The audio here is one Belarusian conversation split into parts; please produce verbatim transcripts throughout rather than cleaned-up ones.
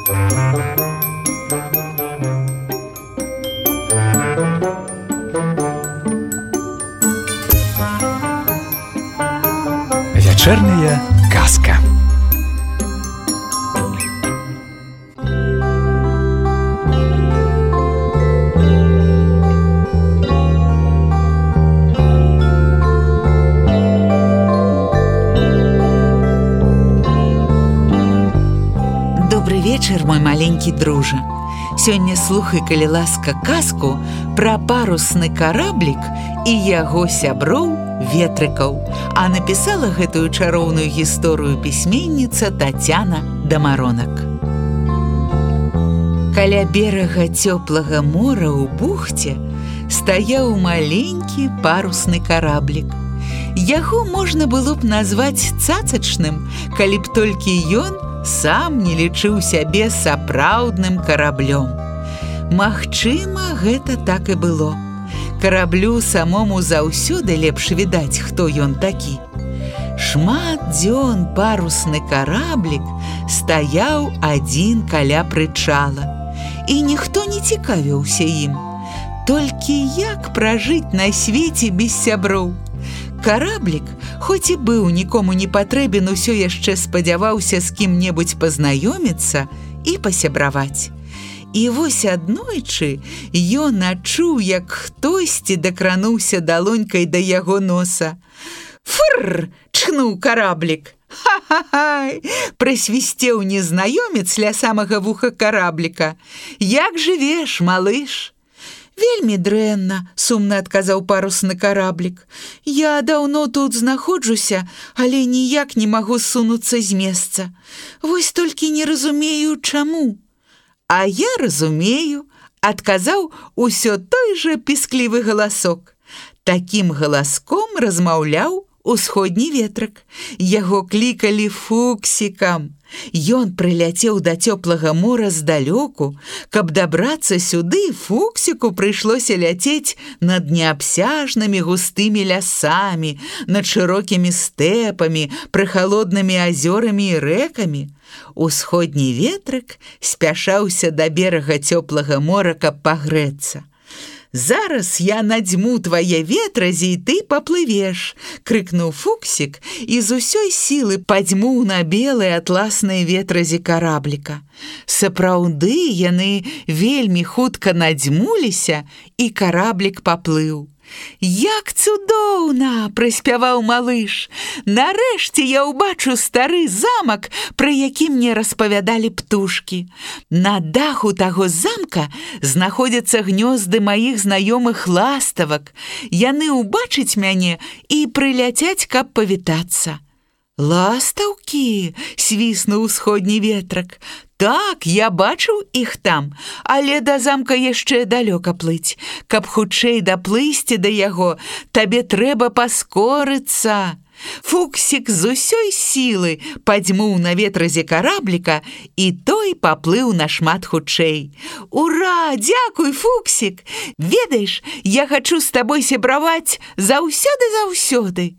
Вечерняя казка. Добрый вечер, мой маленький дружа. Сёння слухай, калі ласка, казку пра парусны караблік і яго сяброў ветрыкаў. А напісала гэтую чароўную гісторыю пісьменніца Тацяна Дамаронак. Каля берага цёплага мора ў бухце стаяў маленькі парусны караблік. Яго можна было б назваць цацачным, калі б толькі ён сам не лічыў сябе сапраўдным караблём. Магчыма, гэта так і было. Караблю самому заўсёды лепш відаць, хто ён такі. Шмат дзён парусны караблік стаяў адзін каля прычала, і ніхто не цікавіўся ім. Толькі як пражыць на свеце без сяброў? Караблік, хоць і быў нікому не патрэбен, усё яшчэ спадзяваўся з кім-небудзь пазнаёміцца і пасябраваць. І вось аднойчы ён адчуў, як хтосьці дакрануўся далонькай да яго носа. «Фырр!» – чхнуў караблік. «Ха-ха-хай!» – прысвісцеў незнаёмец ля самага вуха карабліка. «Як жывеш, малыш?» «Вельмі дрэнна», – сумна адказаў парусны караблік. «Я даўно тут знаходжуся, але ніяк не магу сунуцца з месца. Вось толькі не разумею, чаму». «А я разумею», – адказаў усё той жа пісклівы галасок. Такім галаском размаўляў усходні ветрык. Яго клікалі Фуксікам. Ён прыляцеў да цёплага мора здалёку. Каб дабрацца сюды, Фуксіку прыйшлося ляцець над неабсяжнымі густымі лясамі, над шырокімі стэпамі, прыхалоднымі азёрамі і рэкамі. Усходні ветрык спяшаўся да берага цёплага мора, каб пагрэцца. «Зараз я надзьму твае ветразі, і ты паплывеш!» – крыкнуў Фуксік і з усёй сілы падзьмуў на белыя атласныя ветразі карабліка. Сапраўды, яны вельмі хутка надзьмуліся, і караблік паплыў. «Як цудоўна!» – праспяваў малыш. «Нарэшце я ўбачу стары замак, пра які мне распавядалі птушкі. На даху таго замка знаходзяцца гнёзды маіх знаёмых ластавак. Яны ўбачаць мяне і прыляцяць, каб павітацца». «Ластаўкі!» – свіснуў усходні ветрык. «Так, я бачыў іх там, але да замка яшчэ далёка плыць. Каб хутчэй даплысці да яго, табе трэба паскорыцца». Фуксік з усёй сілы падзьмуў на ветразе карабліка, і той паплыў нашмат хутчэй. «Ура! Дзякуй, Фуксік! Ведаеш, я хачу з табой сябраваць заўсёды-заўсёды».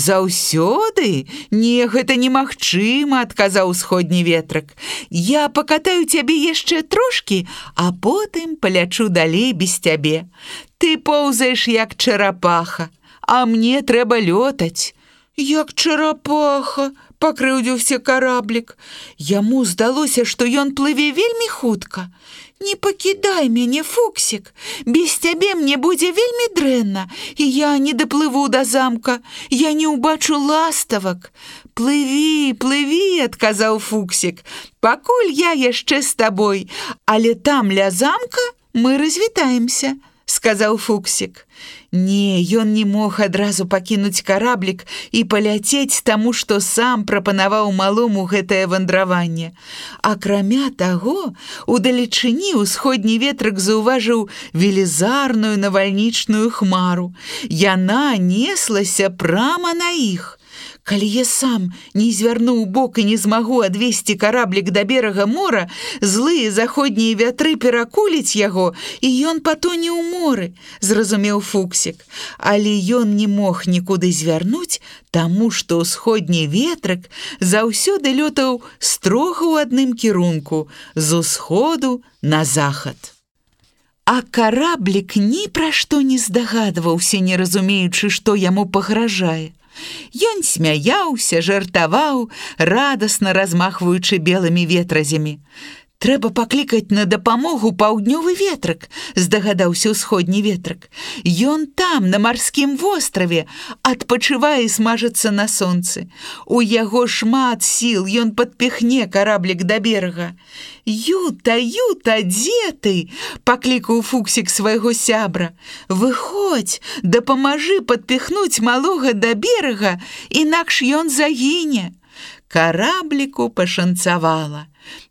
«Заўсёды? Не, гэта немагчыма», – адказаў усходні ветрык. «Я пакатаю цябе яшчэ трошкі, а потым палячу далей без цябе. Ты поўзаеш як чарапаха, а мне трэба лётаць». «Як чарапаха!» – пакрыўдзіўся караблік. Яму здалося, што ён плыве вельмі хутка. «Не пакідай мяне, Фуксік! Без цябе мне будзе вельмі дрэнна, і я не даплыву да замка, я не ўбачу ластавак». «Плыві, плыві!» – адказаў Фуксік. «Пакуль я яшчэ з табой, але там ля замка мы развітаемся», – сказаў Фуксік. Не, ён не мог адразу пакінуць караблік і паляцець, таму што сам прапанаваў малому гэтае вандраванне. Акрамя таго, удалечыні усходні ветрык заўважыў велізарную навальнічную хмару. Яна неслася прама на іх. Калі я сам не звярну ў бок і не змагу адвесці караблік да берага мора, злыя заходнія вятры перакуліць яго, і ён патоне ў моры, зразумеў Фуксік. Але ён не мог нікуды звярнуць, таму што ўсходні ветрык заўсёды лётаў строга ў адным кірунку, з усходу на захад. А караблік ні пра што не здагадваўся, не разумеючы, што яму пагражае. Ён смяяўся, жартаваў, радасна размахваючы белымі ветразямі. «Трэба паклікаць на дапамогу паўднёвы ветрык», здагадаўся ўсходні ветрык. «Ён там, на марскім востраве, адпачывае і смажыцца на сонцы. У яго шмат сіл, ён падпіхне караблік да берага». «Юта, Юта, дзе ты?» – паклікаў Фуксік свайго сябра. «Выходзь, дапамажы падпіхнуць малога да берага, інакш ён загіне». Карабліку пашанцавала.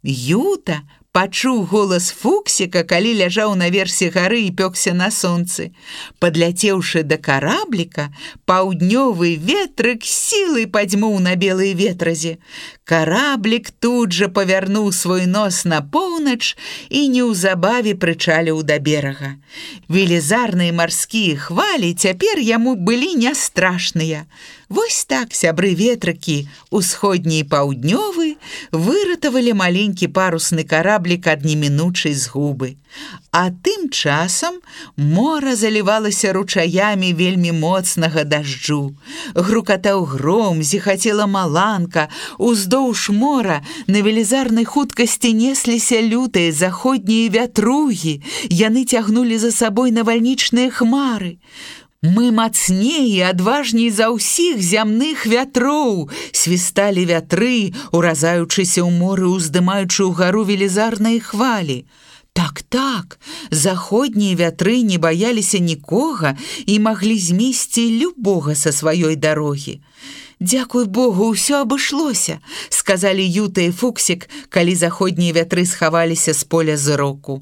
Юта пачуў голас Фуксіка, калі ляжаў наверсе гары і пёкся на сонцы. Падляцеўшы да карабліка, паўднёвы ветрык сілай падзьмуў на белыя ветразі. Караблік тут жа павярнуў свой нос на поўнач і неўзабаве прычаліў да берага. Велізарныя марскія хвалі цяпер яму былі не страшныя. Вось так сябры ветрыкі, усходні і паўднёвы, выратавалі маленькі парусны караблік ад немінучай згубы. А тым часам мора залівалася ручаямі вельмі моцнага дажджу. Грукатаў гром, зіхацела маланка, уздоўж мора на велізарнай хуткасці несліся лютыя заходнія вятругі, яны цягнулі за сабой навальнічныя хмары. «Мы мацней і адважней за ўсіх зямных вятроў!» свісталі вятры, уразаючыся ў моры, уздымаючы ўгару велізарныя хвалі. Так-так, заходнія вятры не баяліся нікога і маглі змесці любога са сваёй дарогі. «Дзякуй Богу, ўсё абышлося», – сказалі Юта і Фуксік, калі заходнія вятры схаваліся з поля зыроку.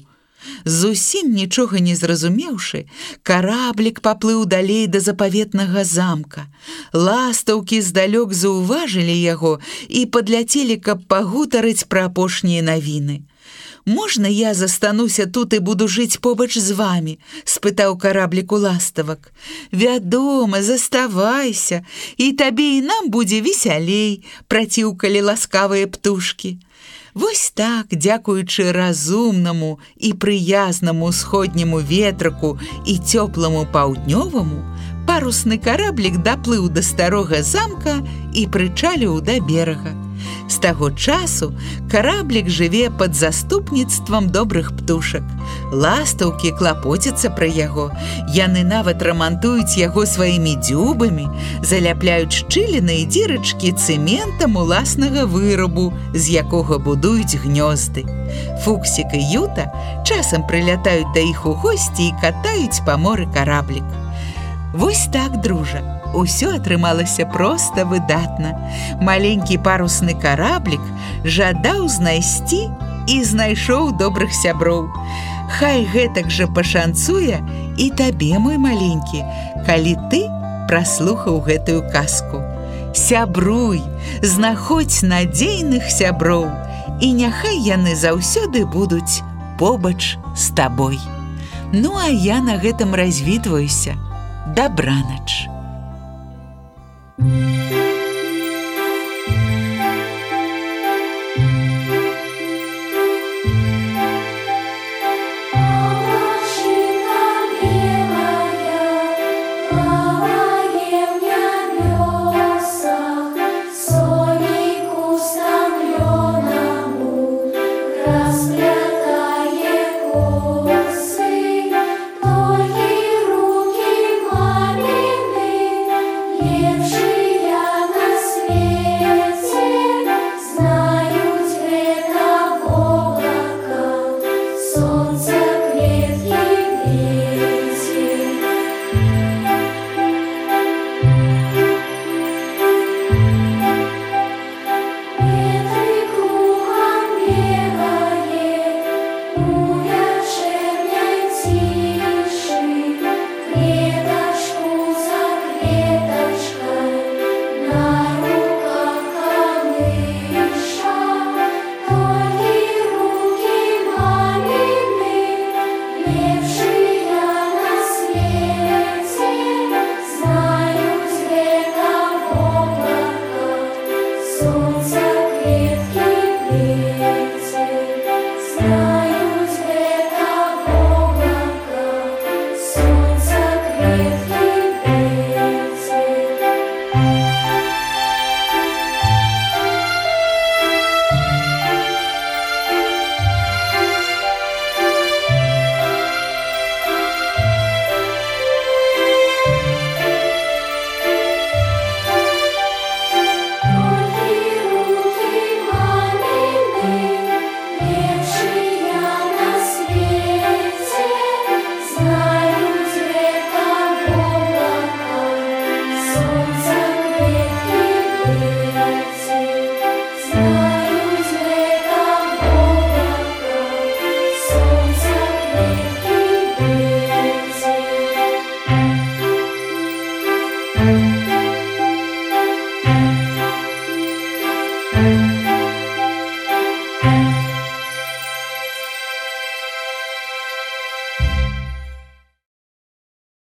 Зусім нічога не зразумеўшы, караблік паплыў далей да запаветнага замка. Ластаўкі здалёк заўважылі яго і падляцелі, каб пагутарыць пра апошнія навіны. «Можна я застануся тут і буду жыць побач з вамі?» – спытаў караблік у ластавак. «Вядома, заставайся, і табе і нам будзе весялей», – праціўкалі ласкавыя птушкі. Вось так, дзякуючы разумнаму і прыязнаму ўсходняму ветраку і цёпламу паўднёваму, парусны караблік даплыў да старога замка і прычаліў да берага. З таго часу караблік жыве пад заступніцтвам добрых птушак. Ластаўкі клапоцяцца пра яго, яны нават рамантуюць яго сваімі дзюбамі, заляпляюць шчыліны і дзірачкі цэментам уласнага вырабу, з якога будуюць гнёзды. Фуксік і Юта часам прылятаюць да іх у госці і катаюць па моры караблік. Вось так, дружа, усё атрымалася проста выдатна. Маленькі парусны караблік жадаў знайсці і знайшоў добрых сяброў. Хай гэтак жа пашанцуе і табе, мой маленькі, калі ты праслухаў гэтую казку. Сябруй, знаходзь надзейных сяброў, і няхай яны заўсёды будуць побач з табой. Ну, а я на гэтым развітваюся. Дабранач. Распря